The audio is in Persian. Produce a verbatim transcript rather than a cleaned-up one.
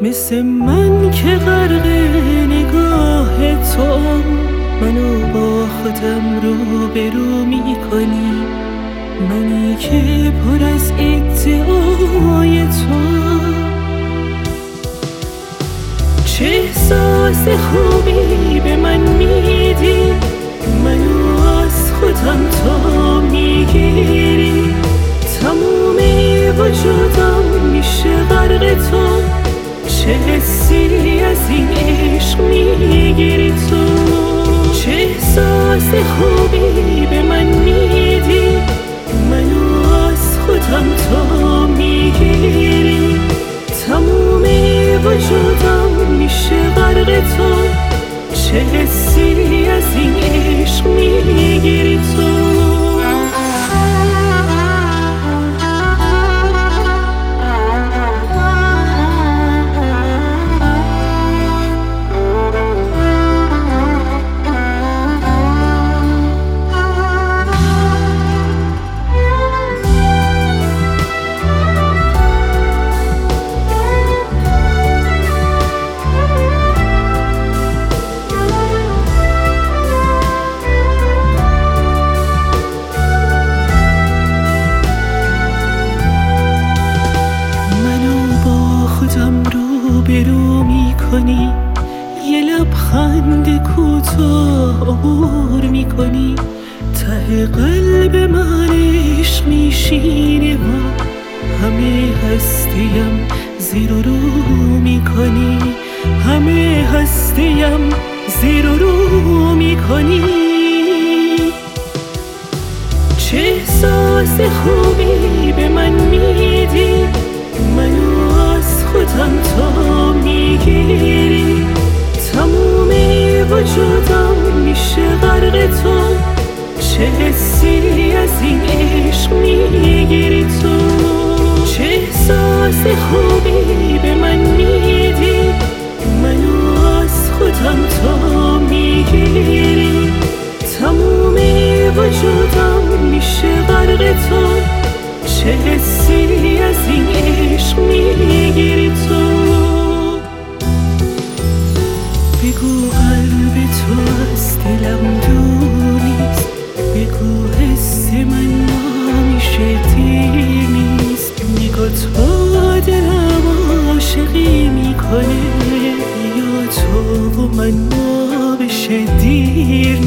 مثل من که غرق نگاه تو، منو با خودم رو برو میکنی، منی که پر از ادعای تو. چه احساس خوبی به من میدی، منو از خودم تو میگیری، تموم وجودم میشه غرق تو. چه حسی از این عشق میگیری تو، چه احساس خوبی به من میدی، منو از خودم تو میگیری، تموم وجودم میشه غرق تو. چه حسی از این عشق میگیری تو. برو میکنی، یه لبخند کوتاه عبور میکنی، ته قلب من عشق میشینه و همه هستیم زیر و رو میکنی، همه هستیم زیر و رو میکنی. چه احساس خوبی به من میدی، منو از خودم تو میگیری، تموم وجودم میشه غرق تو. چه حسی از این عشق میگیری تو، چه احساس خوبی به من میدی، منو از خودم تو میگیری، تموم وجودم میشه غرق تو. چه حسی از این عشق میگیری تو. بگو قلب تو از دلم دور نیست، بگو حس من همیشه دیر نیست، نگاه تو دلم عاشقی میکنه، یا تو و من ما بشه دیر